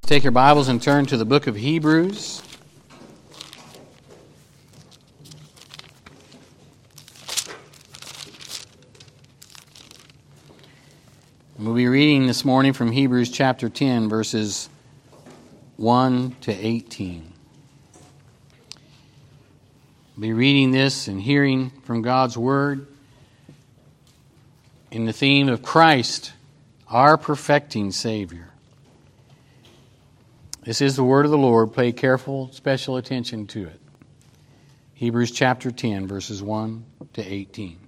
Take your Bibles and turn to the book of Hebrews. We'll be reading this morning from Hebrews chapter 10, verses 1 to 18. We'll be reading this and hearing from God's Word in the theme of Christ, our perfecting Savior. This is the word of the Lord. Pay careful, special attention to it. Hebrews chapter 10, verses 1 to 18.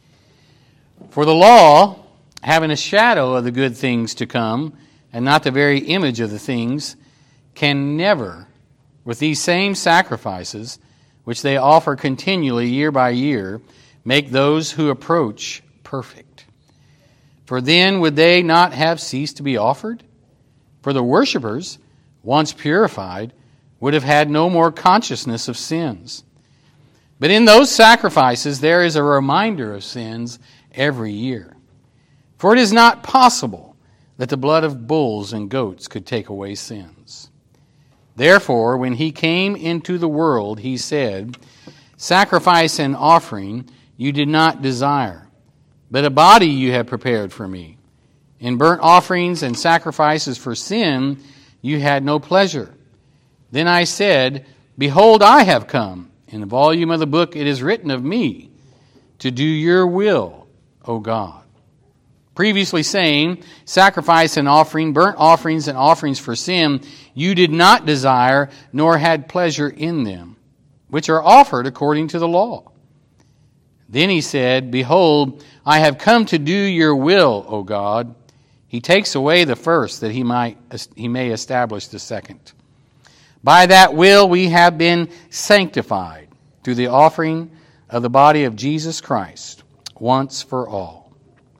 For the law, having a shadow of the good things to come, and not the very image of the things, can never, with these same sacrifices, which they offer continually year by year, make those who approach perfect. For then would they not have ceased to be offered? For the worshippers, once purified, would have had no more consciousness of sins. But in those sacrifices there is a reminder of sins every year. For it is not possible that the blood of bulls and goats could take away sins. Therefore, when he came into the world, he said, "Sacrifice and offering you did not desire, but a body you have prepared for me. In burnt offerings and sacrifices for sin you had no pleasure. Then I said, Behold, I have come. In the volume of the book it is written of me, to do your will, O God." Previously saying, sacrifice and offering, burnt offerings and offerings for sin, you did not desire, nor had pleasure in them, which are offered according to the law. Then he said, Behold, I have come to do your will, O God. He takes away the first, that he may establish the second. By that will we have been sanctified through the offering of the body of Jesus Christ, once for all.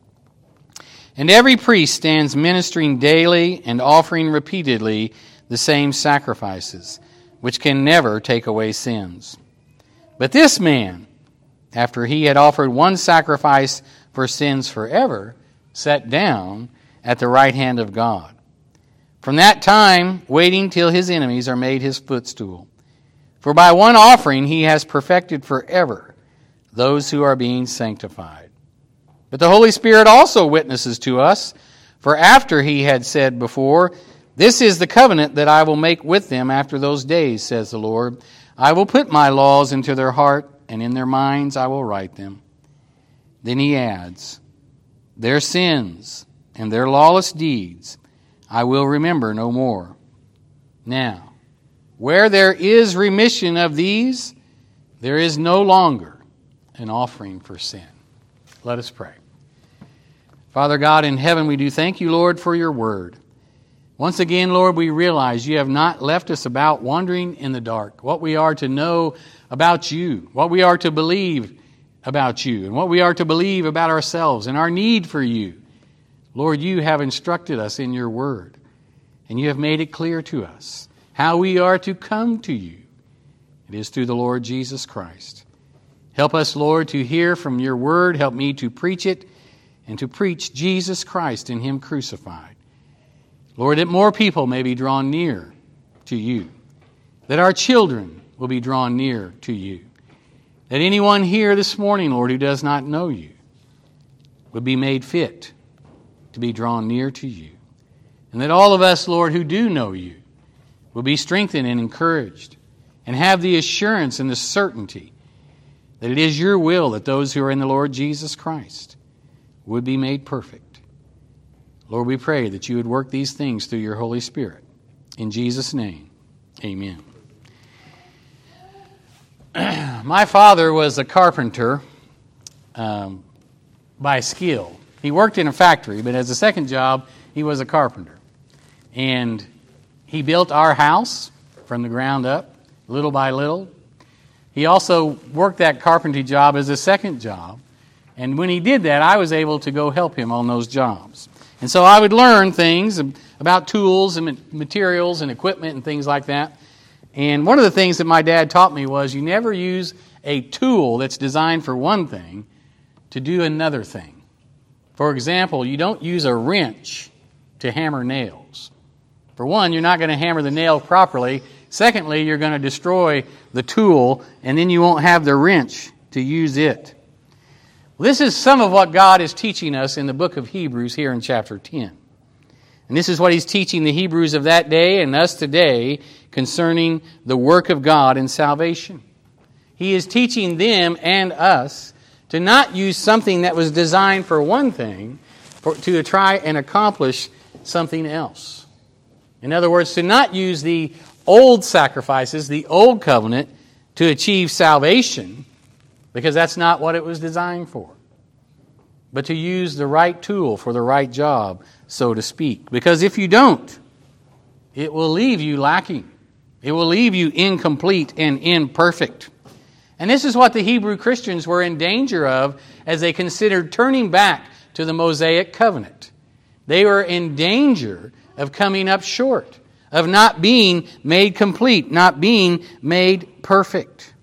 And every priest stands ministering daily and offering repeatedly the same sacrifices, which can never take away sins. But this man, after he had offered one sacrifice for sins forever, sat down at the right hand of God. From that time, waiting till his enemies are made his footstool. For by one offering he has perfected forever those who are being sanctified. But the Holy Spirit also witnesses to us, for after he had said before, "This is the covenant that I will make with them after those days, says the Lord. I will put my laws into their heart, and in their minds I will write them." Then he adds, "Their sins and their lawless deeds I will remember no more. Now, where there is remission of these, there is no longer an offering for sin." Let us pray. Father God in heaven, we do thank you, Lord, for your word. Once again, Lord, we realize you have not left us about wandering in the dark. What we are to know about you, what we are to believe about you, and what we are to believe about ourselves and our need for you. Lord, you have instructed us in your word, and you have made it clear to us how we are to come to you. It is through the Lord Jesus Christ. Help us, Lord, to hear from your word. Help me to preach it and to preach Jesus Christ and him crucified. Lord, that more people may be drawn near to you, that our children will be drawn near to you, that anyone here this morning, Lord, who does not know you would be made fit to be drawn near to you. And that all of us, Lord, who do know you will be strengthened and encouraged and have the assurance and the certainty that it is your will that those who are in the Lord Jesus Christ would be made perfect. Lord, we pray that you would work these things through your Holy Spirit. In Jesus' name, amen. My father was a carpenter by skill. He worked in a factory, but as a second job, he was a carpenter. And he built our house from the ground up, little by little. He also worked that carpentry job as a second job. And when he did that, I was able to go help him on those jobs. And so I would learn things about tools and materials and equipment and things like that. And one of the things that my dad taught me was you never use a tool that's designed for one thing to do another thing. For example, you don't use a wrench to hammer nails. For one, you're not going to hammer the nail properly. Secondly, you're going to destroy the tool, and then you won't have the wrench to use it. This is some of what God is teaching us in the book of Hebrews here in chapter 10. And this is what He's teaching the Hebrews of that day and us today concerning the work of God in salvation. He is teaching them and us to not use something that was designed for one thing to try and accomplish something else. In other words, to not use the old sacrifices, the old covenant, to achieve salvation, because that's not what it was designed for. But to use the right tool for the right job, so to speak. Because if you don't, it will leave you lacking. It will leave you incomplete and imperfect. And this is what the Hebrew Christians were in danger of as they considered turning back to the Mosaic covenant. They were in danger of coming up short, of not being made complete, not being made perfect.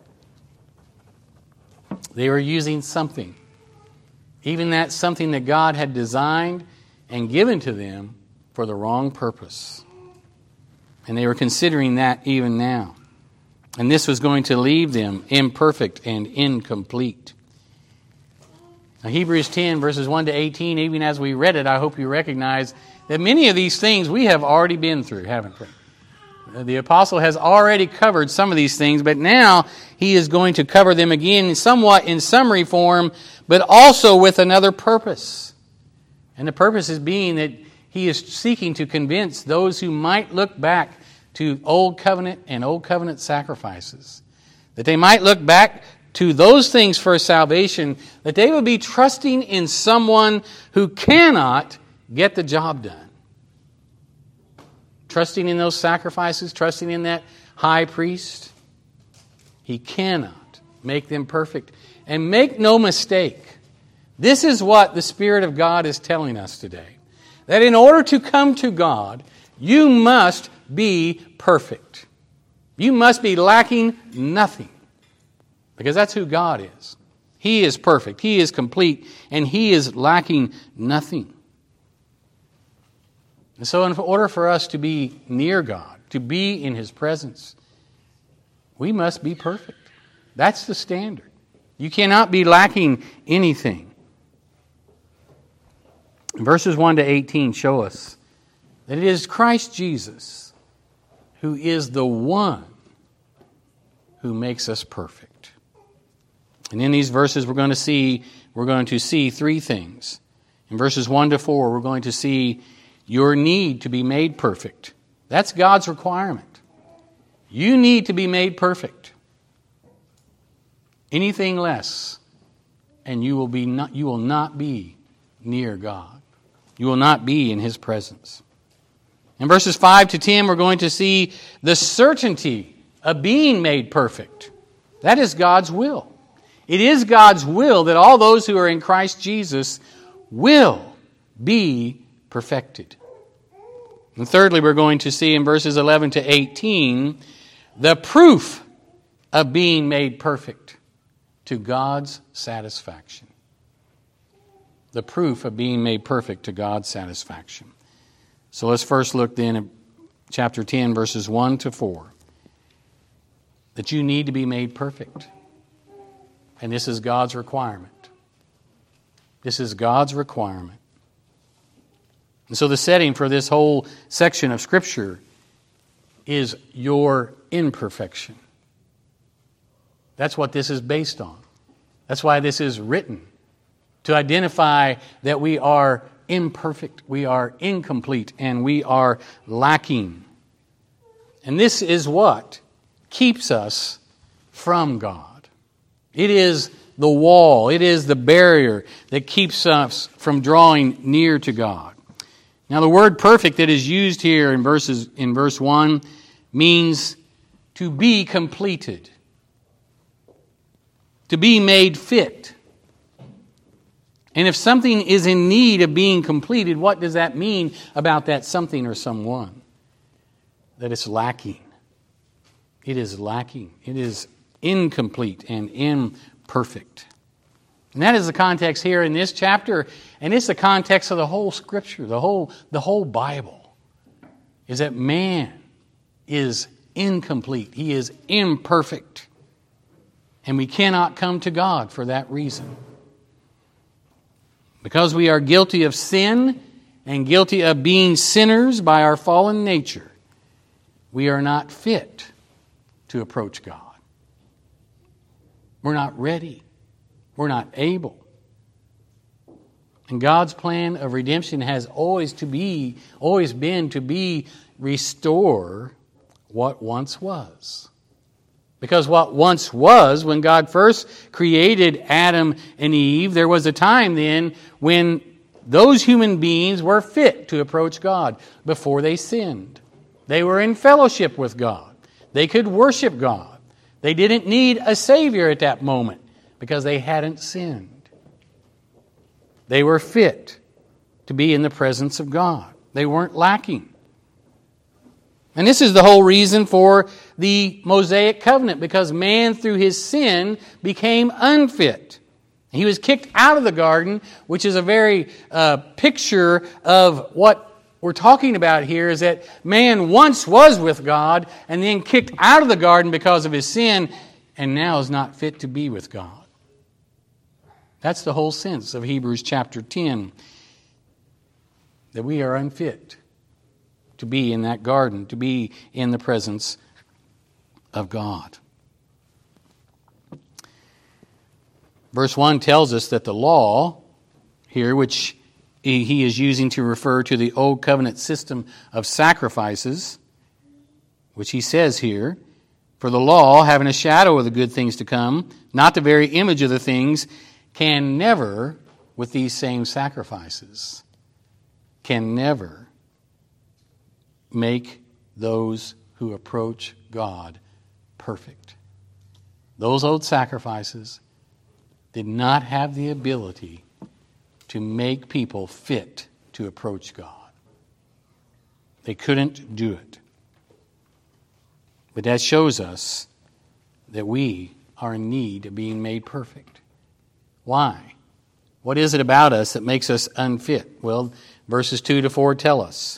They were using something, even that something that God had designed and given to them for the wrong purpose. And they were considering that even now. And this was going to leave them imperfect and incomplete. Now, Hebrews 10, verses 1 to 18, even as we read it, I hope you recognize that many of these things we have already been through, haven't we? The apostle has already covered some of these things, but now he is going to cover them again somewhat in summary form, but also with another purpose. And the purpose is being that he is seeking to convince those who might look back to Old Covenant and Old Covenant sacrifices, that they might look back to those things for salvation, that they would be trusting in someone who cannot get the job done. Trusting in those sacrifices, trusting in that high priest. He cannot make them perfect. And make no mistake, this is what the Spirit of God is telling us today. That in order to come to God, you must be perfect. You must be lacking nothing. Because that's who God is. He is perfect. He is complete. And He is lacking nothing. And so in order for us to be near God, to be in His presence, we must be perfect. That's the standard. You cannot be lacking anything. Verses 1 to 18 show us that it is Christ Jesus who is the one who makes us perfect. And in these verses we're going to see three things. In verses 1 to 4, we're going to see your need to be made perfect. That's God's requirement. You need to be made perfect. Anything less, and you will not be near God. You will not be in His presence. In verses 5 to 10, we're going to see the certainty of being made perfect. That is God's will. It is God's will that all those who are in Christ Jesus will be perfected. And thirdly, we're going to see in verses 11 to 18 the proof of being made perfect to God's satisfaction. The proof of being made perfect to God's satisfaction. So let's first look then at chapter 10, verses 1 to 4. That you need to be made perfect. And this is God's requirement. This is God's requirement. And so the setting for this whole section of Scripture is your imperfection. That's what this is based on. That's why this is written. To identify that we are imperfect, we are incomplete, and we are lacking. And this is what keeps us from God. It is the wall, it is the barrier that keeps us from drawing near to God. Now the word perfect that is used here in verse 1 means to be completed, to be made fit. And if something is in need of being completed, what does that mean about that something or someone? That it's lacking. It is lacking. It is incomplete and imperfect. And that is the context here in this chapter, and it's the context of the whole Scripture, the whole Bible. is that man is incomplete. He is imperfect. And we cannot come to God for that reason. Because we are guilty of sin and guilty of being sinners by our fallen nature, we are not fit to approach God. We're not ready. We're not able. And God's plan of redemption has always been to restore what once was. Because what once was, when God first created Adam and Eve, there was a time then when those human beings were fit to approach God before they sinned. They were in fellowship with God. They could worship God. They didn't need a Savior at that moment because they hadn't sinned. They were fit to be in the presence of God. They weren't lacking. And this is the whole reason for the Mosaic covenant, because man through his sin became unfit. He was kicked out of the garden, which is a very picture of what we're talking about here, is that man once was with God and then kicked out of the garden because of his sin and now is not fit to be with God. That's the whole sense of Hebrews chapter 10, that we are unfit to be in that garden, to be in the presence of God. Verse 1 tells us that the law here, which he is using to refer to the old covenant system of sacrifices, which he says here, for the law, having a shadow of the good things to come, not the very image of the things, can never, with these same sacrifices, can never make those who approach God perfect. Those old sacrifices did not have the ability to make people fit to approach God. They couldn't do it. But that shows us that we are in need of being made perfect. Why? What is it about us that makes us unfit? Well, verses 2 to 4 tell us.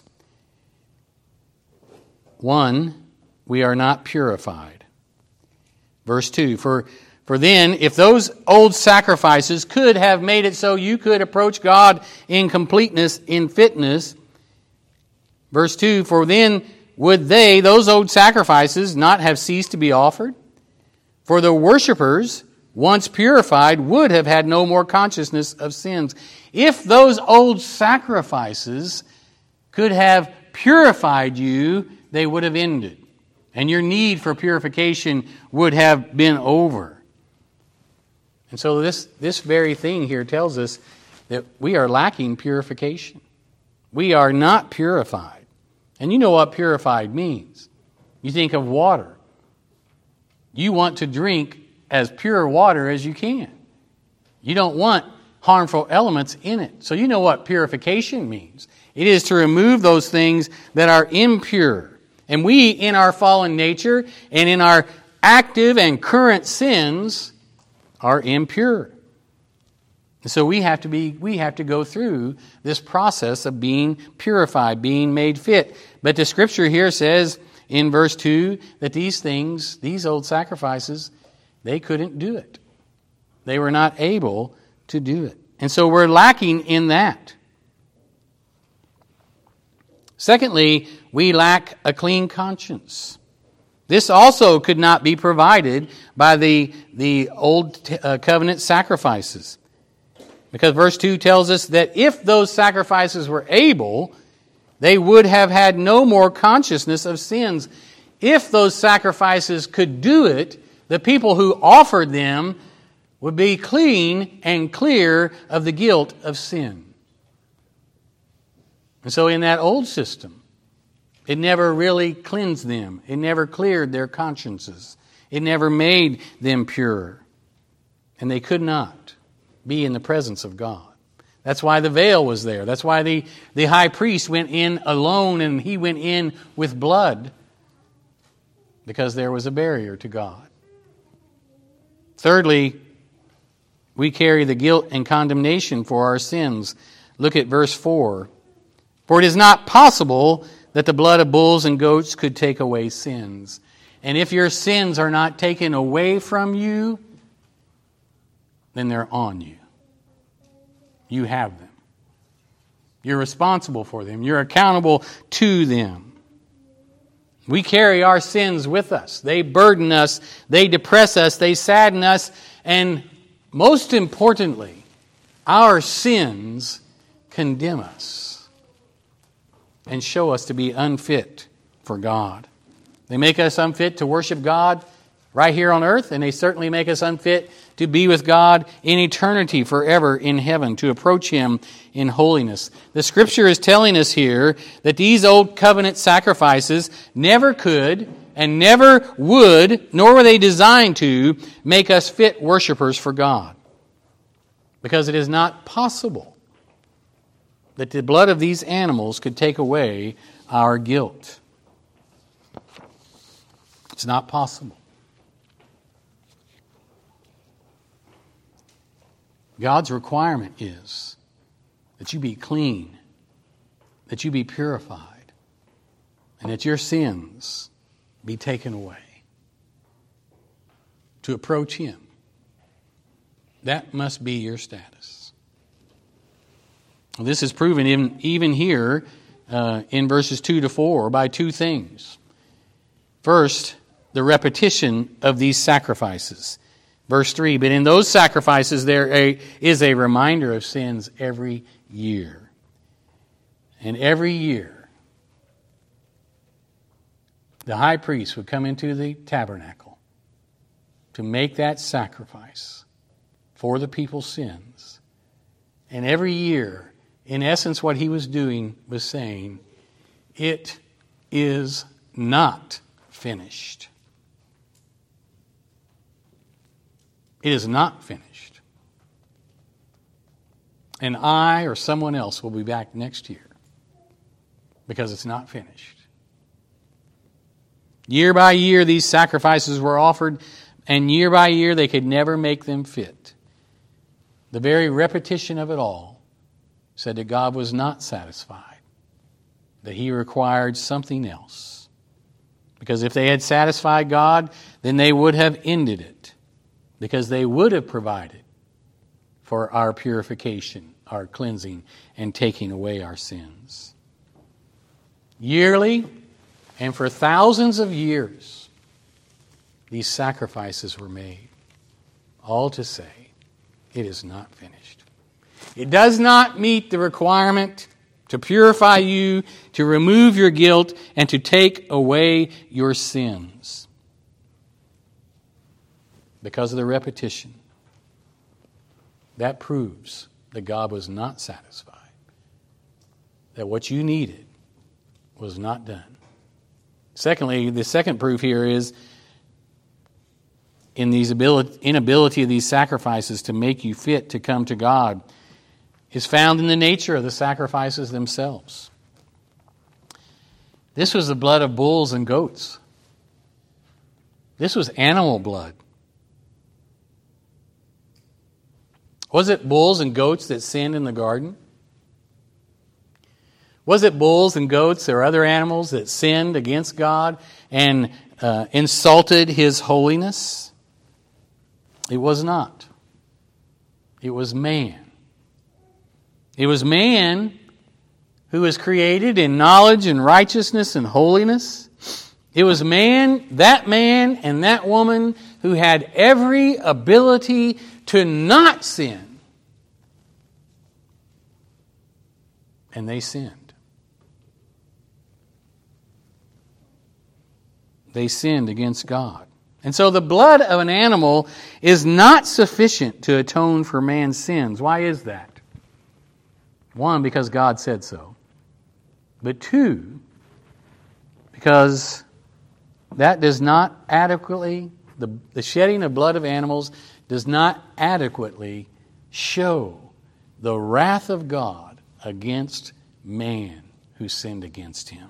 1, we are not purified. Verse 2, for then, if those old sacrifices could have made it so you could approach God in completeness, in fitness, verse 2, for then would those old sacrifices, not have ceased to be offered? For the worshipers, once purified, would have had no more consciousness of sins. If those old sacrifices could have purified you, they would have ended. And your need for purification would have been over. And so this very thing here tells us that we are lacking purification. We are not purified. And you know what purified means. You think of water. You want to drink as pure water as you can. You don't want harmful elements in it. So you know what purification means. It is to remove those things that are impure. And we, in our fallen nature and in our active and current sins, are impure. And so we have to go through this process of being purified, being made fit. But the Scripture here says in verse 2 that these old sacrifices, they couldn't do it. They were not able to do it. And so we're lacking in that. Secondly, we lack a clean conscience. This also could not be provided by the old covenant sacrifices. Because verse 2 tells us that if those sacrifices were able, they would have had no more consciousness of sins. If those sacrifices could do it, the people who offered them would be clean and clear of the guilt of sin. And so in that old system, it never really cleansed them. It never cleared their consciences. It never made them pure. And they could not be in the presence of God. That's why the veil was there. That's why the high priest went in alone and he went in with blood. Because there was a barrier to God. Thirdly, we carry the guilt and condemnation for our sins. Look at verse 4. For it is not possible that the blood of bulls and goats could take away sins. And if your sins are not taken away from you, then they're on you. You have them. You're responsible for them. You're accountable to them. We carry our sins with us. They burden us. They depress us. They sadden us. And most importantly, our sins condemn us and show us to be unfit for God. They make us unfit to worship God right here on earth, and they certainly make us unfit to be with God in eternity forever in heaven, to approach Him in holiness. The Scripture is telling us here that these old covenant sacrifices never could and never would, nor were they designed to, make us fit worshipers for God. Because it is not possible that the blood of these animals could take away our guilt. It's not possible. God's requirement is that you be clean, that you be purified, and that your sins be taken away. To approach Him. That must be your status. This is proven even here in verses 2 to 4 by two things. First, the repetition of these sacrifices. Verse 3, but in those sacrifices there is a reminder of sins every year. And every year, the high priest would come into the tabernacle to make that sacrifice for the people's sins. And every year, in essence, what he was doing was saying, it is not finished. It is not finished. And I or someone else will be back next year because it's not finished. Year by year, these sacrifices were offered, and year by year, they could never make them fit. The very repetition of it all said that God was not satisfied, that He required something else. Because if they had satisfied God, then they would have ended it. Because they would have provided for our purification, our cleansing, and taking away our sins. Yearly, and for thousands of years, these sacrifices were made, all to say, it is not finished. It does not meet the requirement to purify you, to remove your guilt, and to take away your sins. Because of the repetition, that proves that God was not satisfied, that what you needed was not done. Secondly, the second proof here is in these inability of these sacrifices to make you fit to come to God is found in the nature of the sacrifices themselves. This was the blood of bulls and goats. This was animal blood. Was it bulls and goats that sinned in the garden? Was it bulls and goats or other animals that sinned against God and insulted His holiness? It was not. It was man. It was man who was created in knowledge and righteousness and holiness. It was man and that woman who had every ability to not sin. And they sinned. They sinned against God. And so the blood of an animal is not sufficient to atone for man's sins. Why is that? One, because God said so. But two, because that does not adequately, the shedding of blood of animals does not adequately show the wrath of God against man who sinned against Him.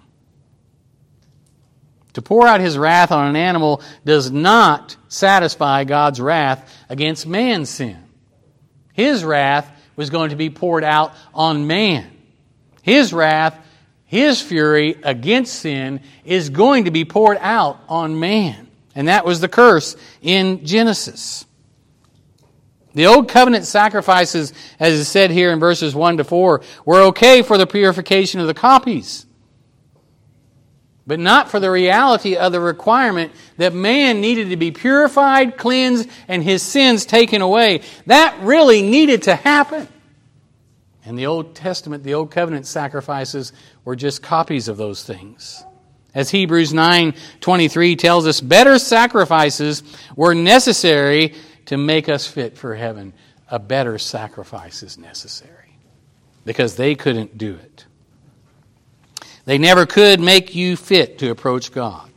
To pour out His wrath on an animal does not satisfy God's wrath against man's sin. His wrath was going to be poured out on man. His wrath His fury against sin is going to be poured out on man. And that was the curse in Genesis. The Old Covenant sacrifices, as is said here in verses 1 to 4, were okay for the purification of the copies, but not for the reality of the requirement that man needed to be purified, cleansed, and his sins taken away. That really needed to happen. And the Old Testament, the Old Covenant sacrifices were just copies of those things. As Hebrews 9:23 tells us, better sacrifices were necessary to make us fit for heaven. A better sacrifice is necessary because they couldn't do it. They never could make you fit to approach God.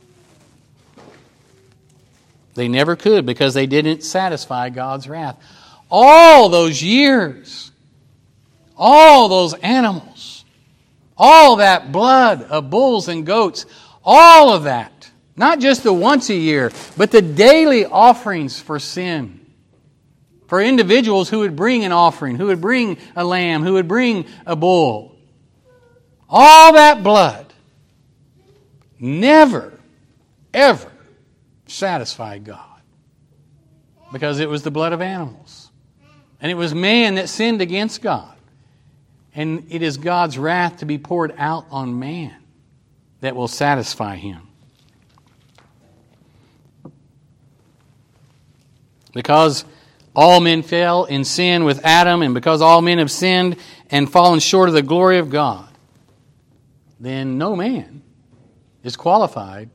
They never could because they didn't satisfy God's wrath. All those years, all those animals, all that blood of bulls and goats, all of that, not just the once a year, but the daily offerings for sin. For individuals who would bring an offering, who would bring a lamb, who would bring a bull. All that blood never, ever satisfied God. Because it was the blood of animals. And it was man that sinned against God. And it is God's wrath to be poured out on man that will satisfy him. Because all men fell in sin with Adam, and because all men have sinned and fallen short of the glory of God, then no man is qualified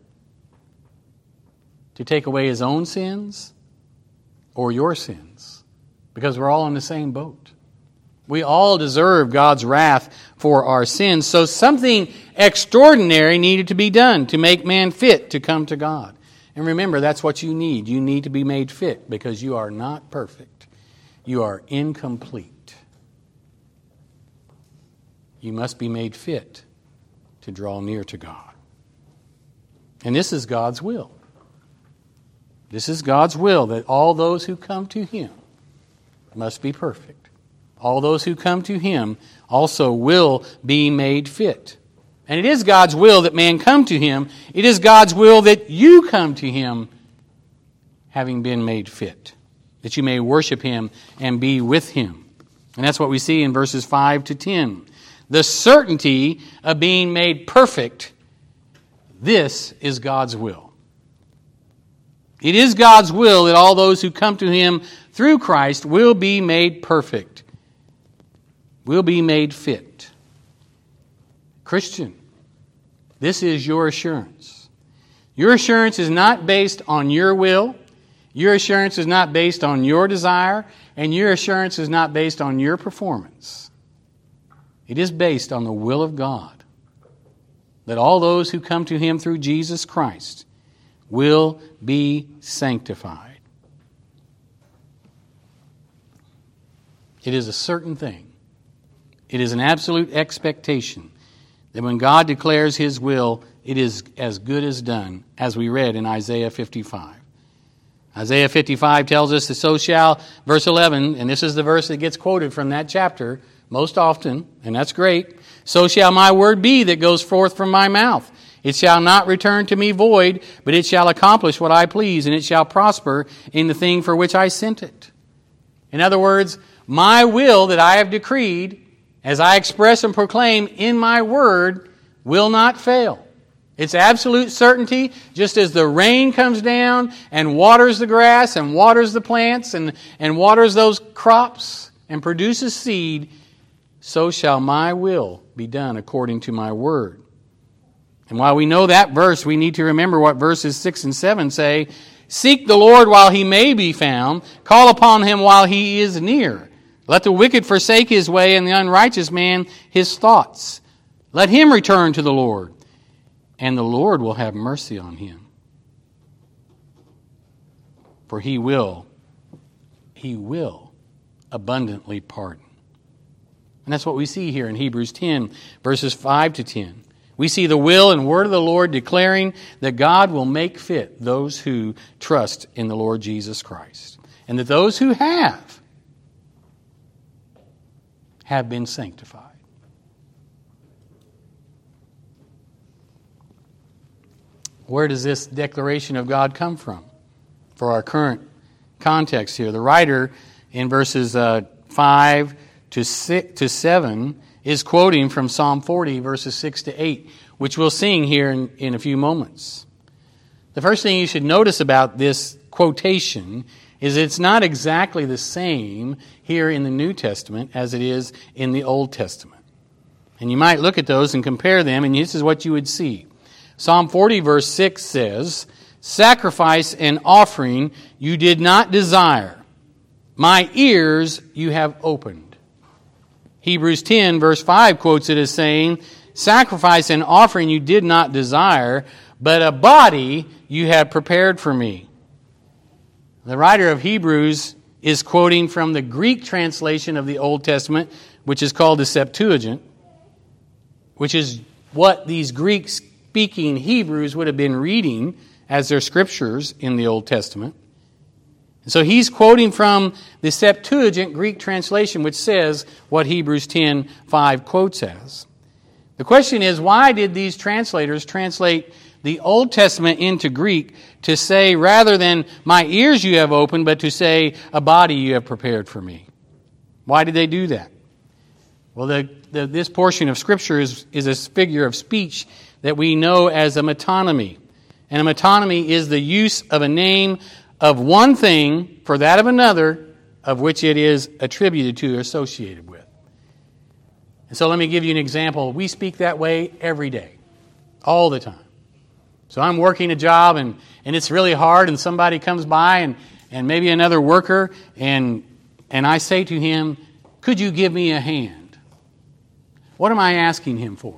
to take away his own sins or your sins, because we're all in the same boat. We all deserve God's wrath for our sins, so something extraordinary needed to be done to make man fit to come to God. And remember, that's what you need. You need to be made fit because you are not perfect. You are incomplete. You must be made fit to draw near to God. And this is God's will. This is God's will, that all those who come to Him must be perfect. All those who come to Him also will be made fit. And it is God's will that man come to Him. It is God's will that you come to Him having been made fit, that you may worship Him and be with Him. And that's what we see in verses 5 to 10. The certainty of being made perfect, this is God's will. It is God's will that all those who come to Him through Christ will be made perfect, will be made fit. Christian, this is your assurance. Your assurance is not based on your will. Your assurance is not based on your desire. And your assurance is not based on your performance. It is based on the will of God, that all those who come to Him through Jesus Christ will be sanctified. It is a certain thing. It is an absolute expectation that when God declares His will, it is as good as done, as we read in Isaiah 55. Isaiah 55 tells us that so shall, verse 11, and this is the verse that gets quoted from that chapter most often, and that's great. So shall my word be that goes forth from my mouth. It shall not return to me void, but it shall accomplish what I please, and it shall prosper in the thing for which I sent it. In other words, my will that I have decreed, as I express and proclaim in my word, will not fail. It's absolute certainty, just as the rain comes down and waters the grass and waters the plants and waters those crops and produces seed, so shall my will be done according to my word. And while we know that verse, we need to remember what verses 6 and 7 say. Seek the Lord while He may be found. Call upon Him while He is near. Let the wicked forsake his way and the unrighteous man his thoughts. Let him return to the Lord, and the Lord will have mercy on him. For He will abundantly pardon. And that's what we see here in Hebrews 10, verses 5 to 10. We see the will and word of the Lord declaring that God will make fit those who trust in the Lord Jesus Christ. And that those who have been sanctified. Where does this declaration of God come from for our current context here? The writer in verses 5 to 7 is quoting from Psalm 40, verses 6 to 8, which we'll sing here in a few moments. The first thing you should notice about this quotation is it's not exactly the same here in the New Testament as it is in the Old Testament. And you might look at those and compare them, and this is what you would see. Psalm 40, verse 6 says, "Sacrifice and offering you did not desire. My ears you have opened." Hebrews 10, verse 5 quotes it as saying, "Sacrifice and offering you did not desire, but a body you have prepared for me." The writer of Hebrews is quoting from the Greek translation of the Old Testament, which is called the Septuagint, which is what these Greek-speaking Hebrews would have been reading as their scriptures in the Old Testament. So he's quoting from the Septuagint Greek translation, which says what Hebrews 10:5 quotes as. The question is, why did these translators translate the Old Testament into Greek to say, rather than "my ears you have opened," but to say, "a body you have prepared for me"? Why did they do that? Well, this portion of Scripture is a figure of speech that we know as a metonymy. And a metonymy is the use of a name of one thing for that of another of which it is attributed to or associated with. And so let me give you an example. We speak that way every day, all the time. So I'm working a job and it's really hard, and somebody comes by and maybe another worker, and I say to him, "Could you give me a hand?" What am I asking him for?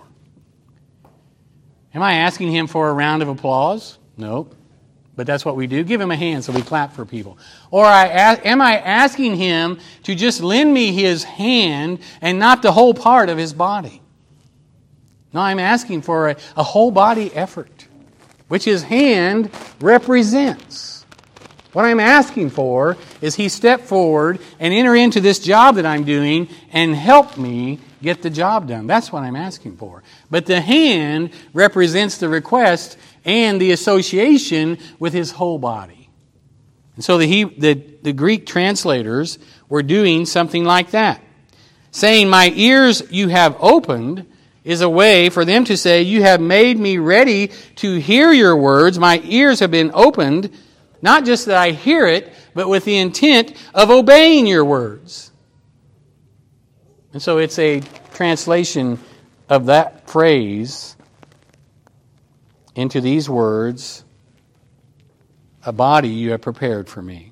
Am I asking him for a round of applause? No. But that's what we do. Give him a hand, so we clap for people. Or am I asking him to just lend me his hand and not the whole part of his body? No, I'm asking for a whole body effort, which his hand represents. What I'm asking for is he step forward and enter into this job that I'm doing and help me get the job done. That's what I'm asking for. But the hand represents the request and the association with his whole body. And so the Greek translators were doing something like that. Saying, "My ears you have opened," is a way for them to say, "You have made me ready to hear your words. My ears have been opened, not just that I hear it, but with the intent of obeying your words." And so it's a translation of that phrase into these words, "A body you have prepared for me."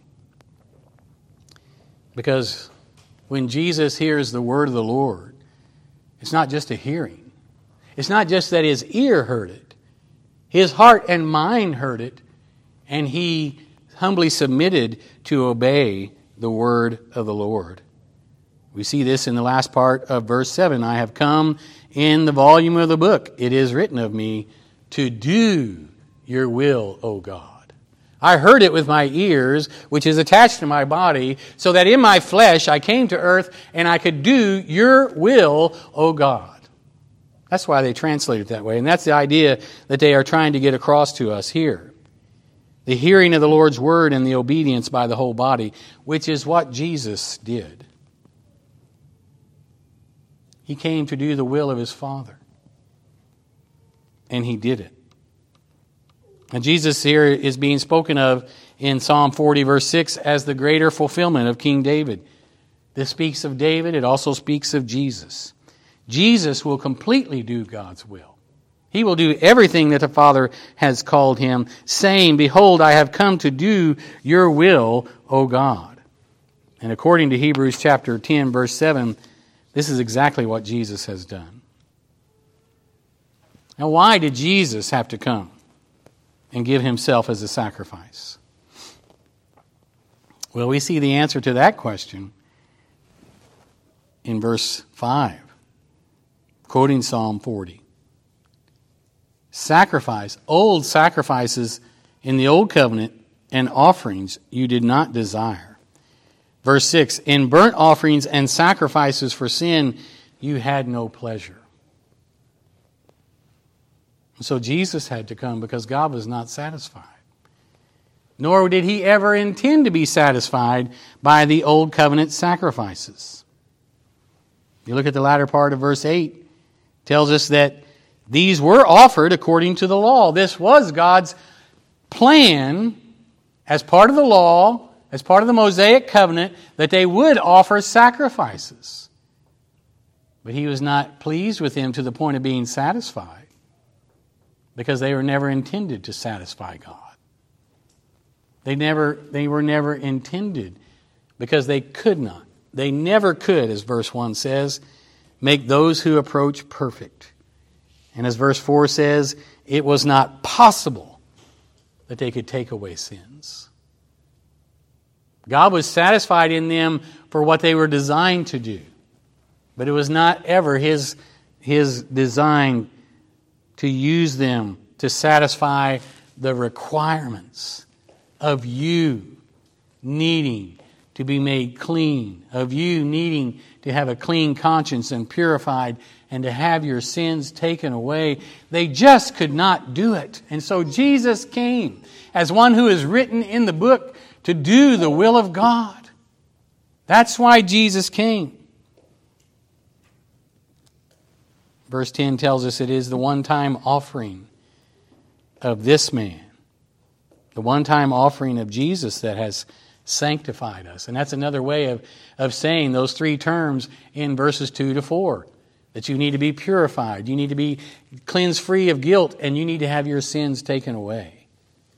Because when Jesus hears the word of the Lord, it's not just a hearing. It's not just that his ear heard it. His heart and mind heard it, and he humbly submitted to obey the word of the Lord. We see this in the last part of verse 7. "I have come in the volume of the book. It is written of me to do your will, O God." I heard it with my ears, which is attached to my body, so that in my flesh I came to earth and I could do your will, O God. That's why they translate it that way. And that's the idea that they are trying to get across to us here. The hearing of the Lord's word and the obedience by the whole body, which is what Jesus did. He came to do the will of his Father. And he did it. And Jesus here is being spoken of in Psalm 40, verse 6, as the greater fulfillment of King David. This speaks of David. It also speaks of Jesus. Jesus will completely do God's will. He will do everything that the Father has called him, saying, "Behold, I have come to do your will, O God." And according to Hebrews chapter 10, verse 7, this is exactly what Jesus has done. Now, why did Jesus have to come and give himself as a sacrifice? Well, we see the answer to that question in verse 5, quoting Psalm 40. Sacrifice, old sacrifices in the old covenant and offerings you did not desire. Verse 6, in burnt offerings and sacrifices for sin you had no pleasure. So Jesus had to come because God was not satisfied. Nor did he ever intend to be satisfied by the old covenant sacrifices. You look at the latter part of verse 8, tells us that these were offered according to the law. This was God's plan as part of the law, as part of the Mosaic covenant, that they would offer sacrifices. But he was not pleased with them to the point of being satisfied, because they were never intended to satisfy God. They were never intended, because they could not. They never could, as verse 1 says, make those who approach perfect. And as verse 4 says, it was not possible that they could take away sins. God was satisfied in them for what they were designed to do. But it was not ever His design to use them to satisfy the requirements of you needing to be made clean, of you needing to have a clean conscience and purified and to have your sins taken away. They just could not do it. And so Jesus came as one who is written in the book to do the will of God. That's why Jesus came. Verse 10 tells us it is the one-time offering of this man, the one-time offering of Jesus that has sanctified us. And that's another way of saying those three terms in verses 2 to 4. That you need to be purified, you need to be cleansed free of guilt, and you need to have your sins taken away.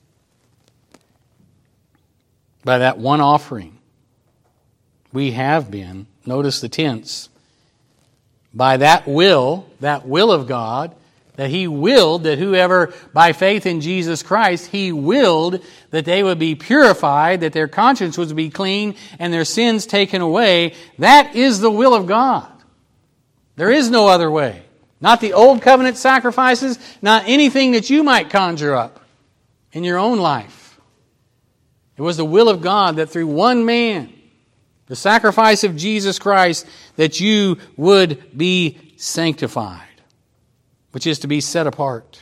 By that one offering, we have been, notice the tense, by that will of God, that He willed that whoever, by faith in Jesus Christ, He willed that they would be purified, that their conscience would be clean, and their sins taken away. That is the will of God. There is no other way. Not the old covenant sacrifices, not anything that you might conjure up in your own life. It was the will of God that through one man, the sacrifice of Jesus Christ, that you would be sanctified, which is to be set apart,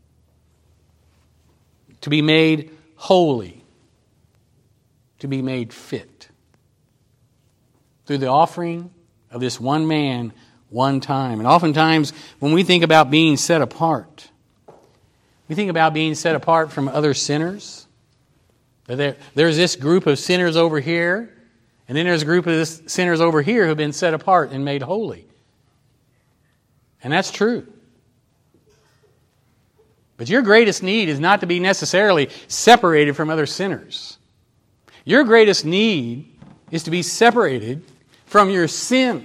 to be made holy, to be made fit. Through the offering of this one man, one time. And oftentimes, when we think about being set apart, we think about being set apart from other sinners. There's this group of sinners over here, and then there's a group of sinners over here who have been set apart and made holy. And that's true. But your greatest need is not to be necessarily separated from other sinners. Your greatest need is to be separated from your sin.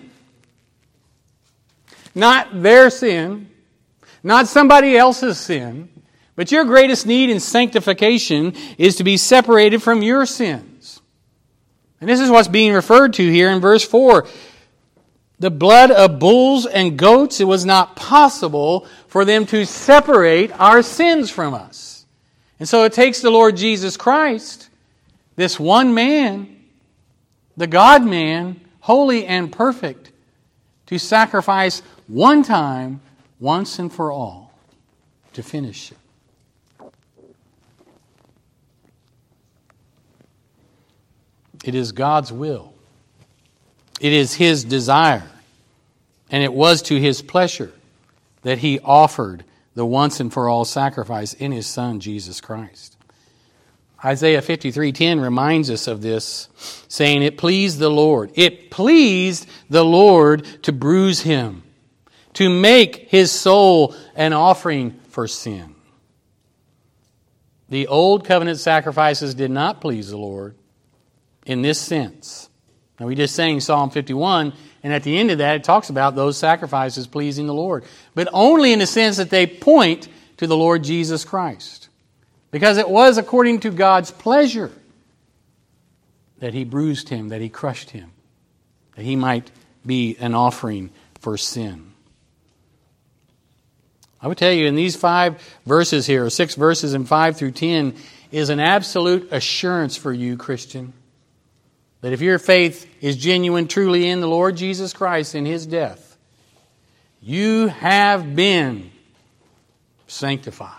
Not their sin, not somebody else's sin, but your greatest need in sanctification is to be separated from your sins. And this is what's being referred to here in verse 4. The blood of bulls and goats, it was not possible for them to separate our sins from us. And so it takes the Lord Jesus Christ, this one man, the God-man, holy and perfect, to sacrifice one time, once and for all, to finish it. It is God's will. It is His desire. And it was to His pleasure that He offered the once and for all sacrifice in His Son, Jesus Christ. Isaiah 53:10 reminds us of this, saying, it pleased the Lord. It pleased the Lord to bruise Him, to make His soul an offering for sin. The old covenant sacrifices did not please the Lord in this sense. Now we just sang Psalm 51, and at the end of that it talks about those sacrifices pleasing the Lord. But only in the sense that they point to the Lord Jesus Christ. Because it was according to God's pleasure that He bruised Him, that He crushed Him, that He might be an offering for sin. I would tell you in these 5 verses here, 6 verses in 5 through 10, is an absolute assurance for you, Christian, that if your faith is genuine truly in the Lord Jesus Christ and His death, you have been sanctified.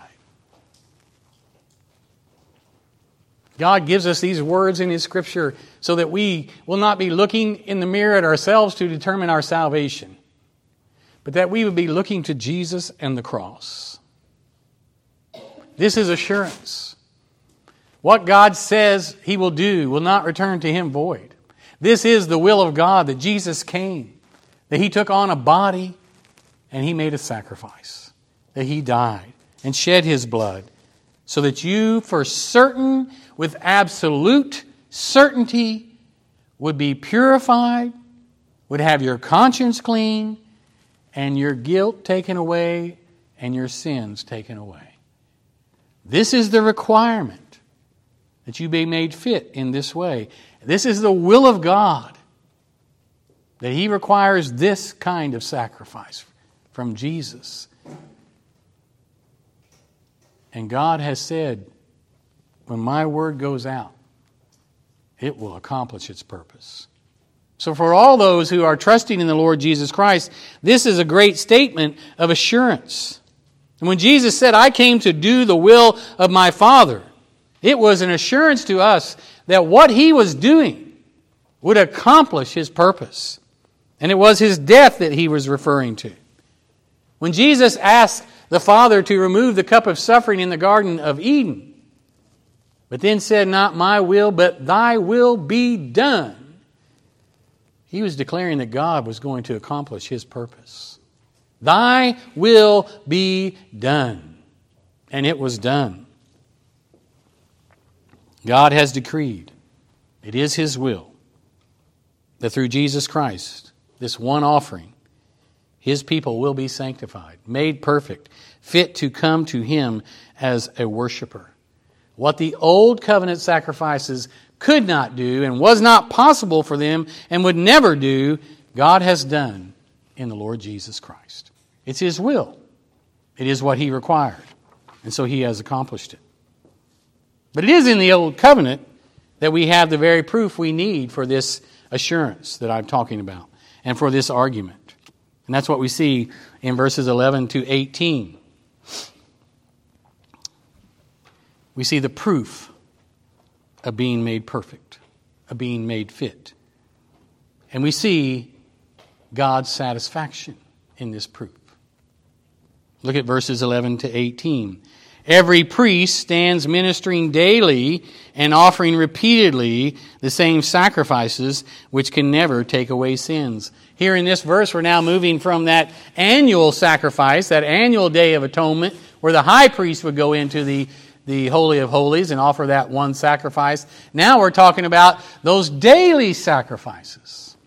God gives us these words in His Scripture so that we will not be looking in the mirror at ourselves to determine our salvation, but that we would be looking to Jesus and the cross. This is assurance. What God says He will do will not return to Him void. This is the will of God, that Jesus came, that He took on a body and He made a sacrifice, that He died and shed His blood so that you, for certain, with absolute certainty, would be purified, would have your conscience clean, and your guilt taken away, and your sins taken away. This is the requirement, that you be made fit in this way. This is the will of God, that He requires this kind of sacrifice from Jesus. And God has said, when my word goes out, it will accomplish its purpose. So for all those who are trusting in the Lord Jesus Christ, this is a great statement of assurance. And when Jesus said, I came to do the will of my Father, it was an assurance to us that what He was doing would accomplish His purpose. And it was His death that He was referring to. When Jesus asked the Father to remove the cup of suffering in the Garden of Eden, but then said, not my will, but thy will be done, He was declaring that God was going to accomplish His purpose. Thy will be done. And it was done. God has decreed, it is His will, that through Jesus Christ, this one offering, His people will be sanctified, made perfect, fit to come to Him as a worshiper. What the old covenant sacrifices could not do and was not possible for them and would never do, God has done in the Lord Jesus Christ. It's His will. It is what He required. And so He has accomplished it. But it is in the old covenant that we have the very proof we need for this assurance that I'm talking about and for this argument. And that's what we see in verses 11 to 18. We see the proof of being made perfect, of being made fit. And we see God's satisfaction in this proof. Look at verses 11 to 18. Every priest stands ministering daily and offering repeatedly the same sacrifices which can never take away sins. Here in this verse, we're now moving from that annual sacrifice, that annual Day of Atonement, where the high priest would go into the Holy of Holies and offer that one sacrifice. Now we're talking about those daily sacrifices.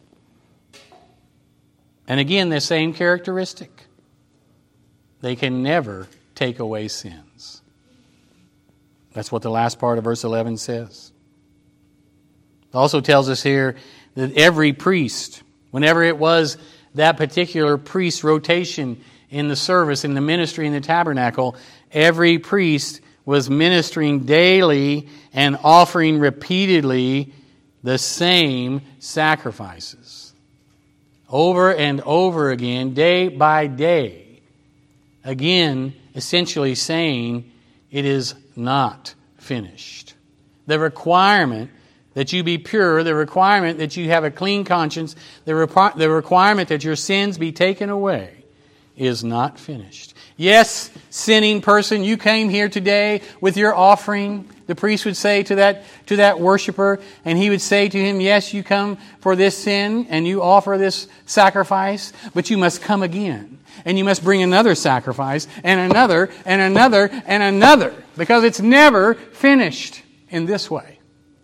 And again, the same characteristic. They can never take away sins. That's what the last part of verse 11 says. It also tells us here that every priest, whenever it was that particular priest's rotation in the service, in the ministry, in the tabernacle, every priest was ministering daily and offering repeatedly the same sacrifices. Over and over again, day by day. Again, essentially saying, it is not finished. The requirement that you be pure, the requirement that you have a clean conscience, the requirement that your sins be taken away is not finished. Yes, sinning person, you came here today with your offering. The priest would say to that worshiper, and he would say to him, yes, you come for this sin and you offer this sacrifice, but you must come again. And you must bring another sacrifice and another and another and another, because it's never finished in this way.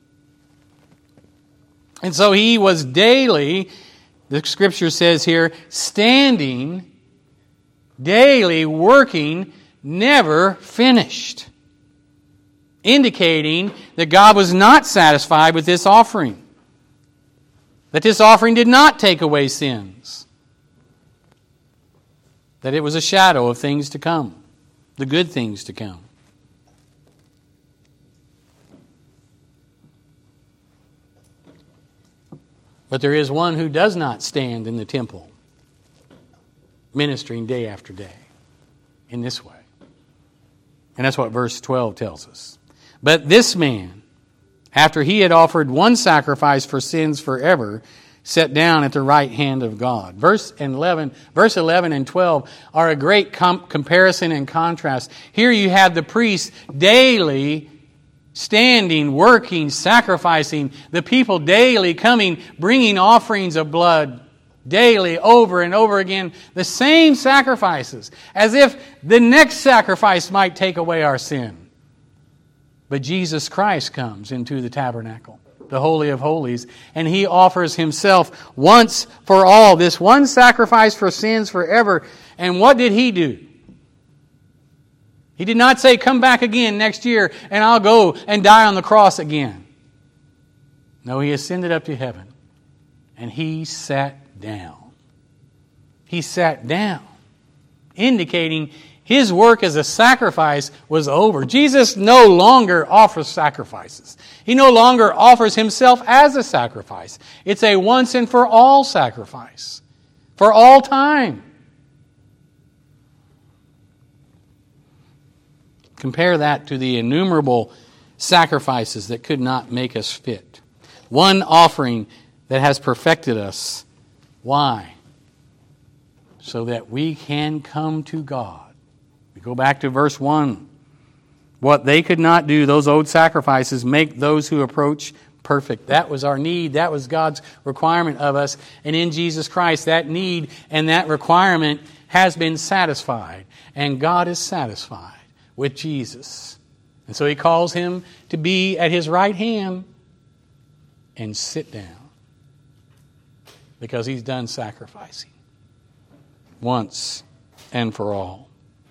And so he was daily, the Scripture says here, standing, daily working, never finished. Indicating that God was not satisfied with this offering. That this offering did not take away sins. That it was a shadow of things to come. The good things to come. But there is one who does not stand in the temple, ministering day after day in this way. And that's what verse 12 tells us. But this man, after he had offered one sacrifice for sins forever, sat down at the right hand of God. Verse 11 and 12 are a great comparison and contrast. Here you have the priest daily standing, working, sacrificing. The people daily coming, bringing offerings of blood daily, over and over again. The same sacrifices, as if the next sacrifice might take away our sin. But Jesus Christ comes into the tabernacle, the Holy of Holies, and He offers Himself once for all, this one sacrifice for sins forever. And what did He do? He did not say, come back again next year and I'll go and die on the cross again. No, He ascended up to heaven and He sat down. He sat down, indicating His work as a sacrifice was over. Jesus no longer offers sacrifices. He no longer offers Himself as a sacrifice. It's a once and for all sacrifice. For all time. Compare that to the innumerable sacrifices that could not make us fit. One offering that has perfected us. Why? So that we can come to God. We go back to verse 1. What they could not do, those old sacrifices, make those who approach perfect. That was our need. That was God's requirement of us. And in Jesus Christ, that need and that requirement has been satisfied. And God is satisfied with Jesus. And so He calls Him to be at His right hand and sit down. Because He's done sacrificing. Once and for all.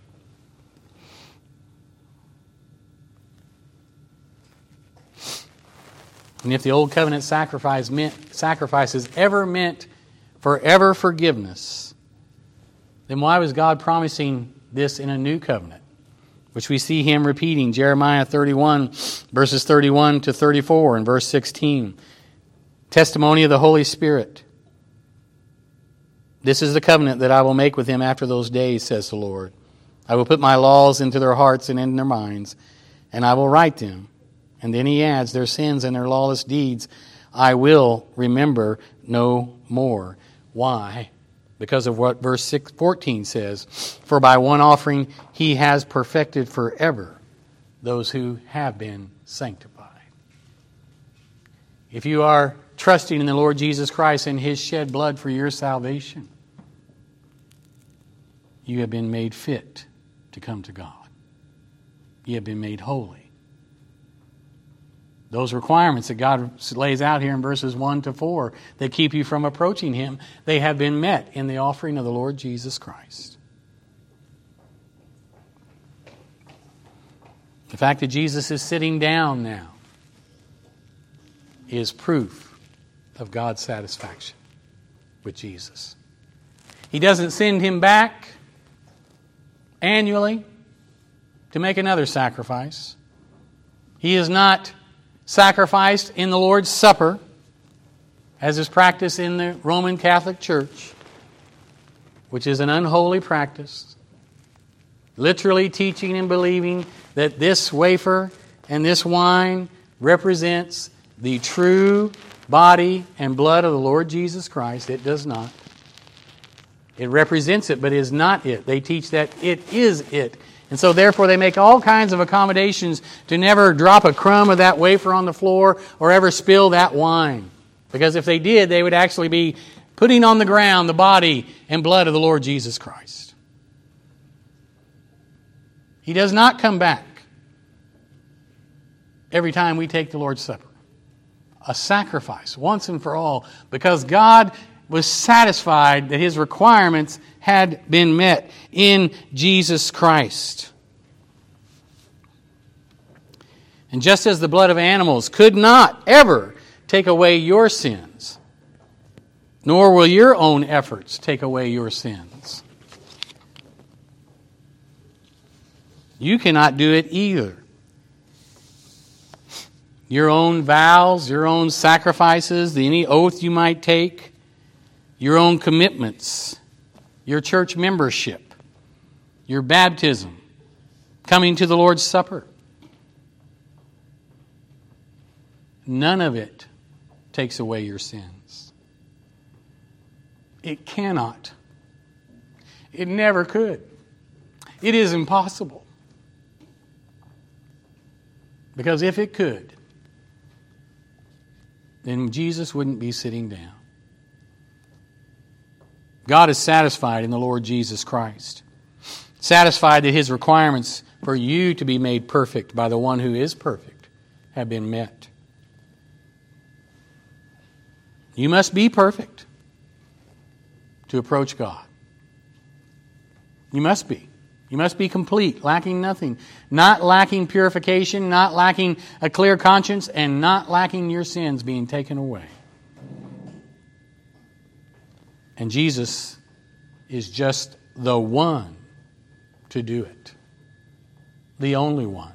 And if the old covenant sacrifices ever meant forever forgiveness, then why was God promising this in a new covenant? Which we see Him repeating, Jeremiah 31, verses 31 to 34, and verse 16. Testimony of the Holy Spirit. This is the covenant that I will make with him after those days, says the Lord. I will put my laws into their hearts and in their minds, and I will write them. And then He adds, their sins and their lawless deeds I will remember no more. Why? Because of what verse 14 says. For by one offering He has perfected forever those who have been sanctified. If you are trusting in the Lord Jesus Christ and His shed blood for your salvation, you have been made fit to come to God. You have been made holy. Those requirements that God lays out here in verses 1 to 4 that keep you from approaching Him, they have been met in the offering of the Lord Jesus Christ. The fact that Jesus is sitting down now is proof of God's satisfaction with Jesus. He doesn't send Him back annually to make another sacrifice. He is not sacrificed in the Lord's Supper, as is practiced in the Roman Catholic Church, which is an unholy practice, literally teaching and believing that this wafer and this wine represents the true body and blood of the Lord Jesus Christ. It does not. It represents it, but is not it. They teach that it is it. And so therefore they make all kinds of accommodations to never drop a crumb of that wafer on the floor or ever spill that wine. Because if they did, they would actually be putting on the ground the body and blood of the Lord Jesus Christ. He does not come back every time we take the Lord's Supper. A sacrifice, once and for all, because God was satisfied that His requirements had been met in Jesus Christ. And just as the blood of animals could not ever take away your sins, nor will your own efforts take away your sins. You cannot do it either. Your own vows, your own sacrifices, any oath you might take, your own commitments, your church membership, your baptism, coming to the Lord's Supper. None of it takes away your sins. It cannot. It never could. It is impossible. Because if it could, then Jesus wouldn't be sitting down. God is satisfied in the Lord Jesus Christ. Satisfied that His requirements for you to be made perfect by the one who is perfect have been met. You must be perfect to approach God. You must be. You must be complete, lacking nothing. Not lacking purification, not lacking a clear conscience, and not lacking your sins being taken away. And Jesus is just the one to do it. The only one.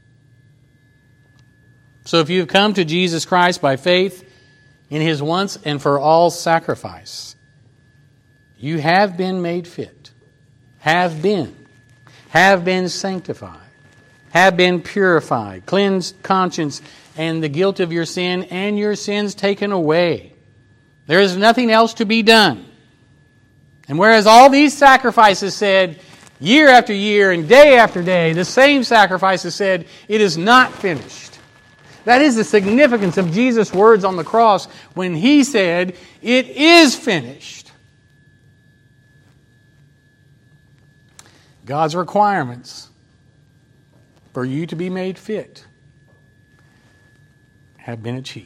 So if you've come to Jesus Christ by faith in His once and for all sacrifice, you have been made fit, have been sanctified, have been purified, cleansed conscience, and the guilt of your sin and your sins taken away. There is nothing else to be done. And whereas all these sacrifices said, year after year and day after day, the same sacrifices said, it is not finished. That is the significance of Jesus' words on the cross when He said, it is finished. God's requirements for you to be made fit have been achieved.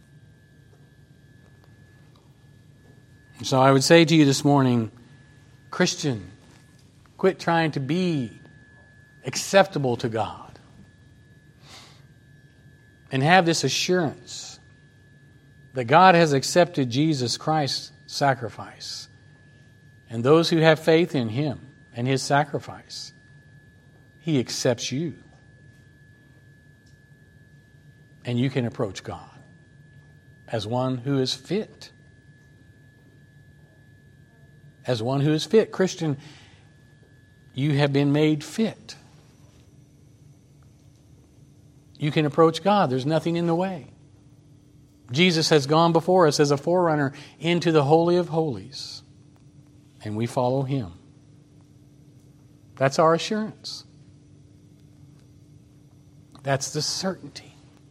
So I would say to you this morning, Christian, quit trying to be acceptable to God. And have this assurance that God has accepted Jesus Christ's sacrifice. And those who have faith in Him and His sacrifice, He accepts you. And you can approach God as one who is fit. As one who is fit. Christian, you have been made fit. You can approach God. There's nothing in the way. Jesus has gone before us as a forerunner into the Holy of Holies. And we follow Him. That's our assurance. That's the certainty.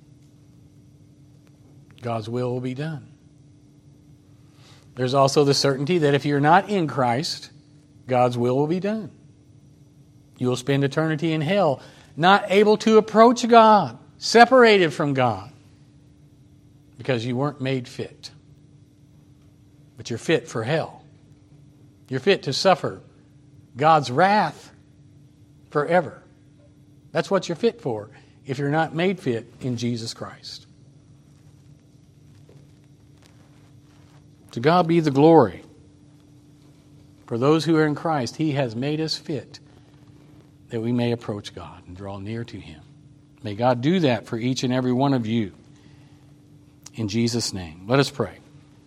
God's will be done. There's also the certainty that if you're not in Christ, God's will be done. You will spend eternity in hell, not able to approach God, separated from God, because you weren't made fit. But you're fit for hell. You're fit to suffer God's wrath forever. That's what you're fit for if you're not made fit in Jesus Christ. To God be the glory. For those who are in Christ, He has made us fit that we may approach God and draw near to Him. May God do that for each and every one of you. In Jesus' name. Let us pray.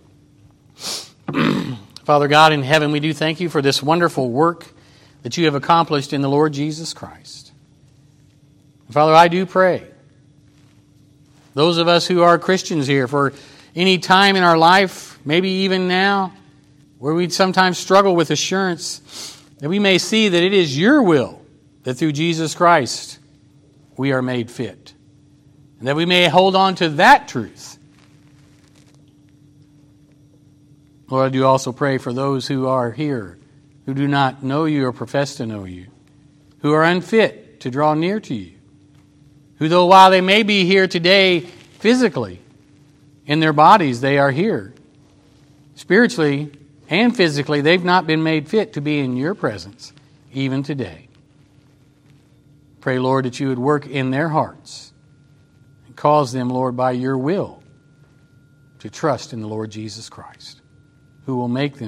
Father God in heaven, we do thank You for this wonderful work that You have accomplished in the Lord Jesus Christ. Father, I do pray, those of us who are Christians here, for any time in our life, maybe even now, where we sometimes struggle with assurance, that we may see that it is Your will that through Jesus Christ we are made fit. And that we may hold on to that truth. Lord, I do also pray for those who are here, who do not know You or profess to know You, who are unfit to draw near to You, who though while they may be here today physically, in their bodies they are here, spiritually and physically they've not been made fit to be in Your presence, even today. Pray, Lord, that You would work in their hearts and cause them, Lord, by Your will to trust in the Lord Jesus Christ, who will make them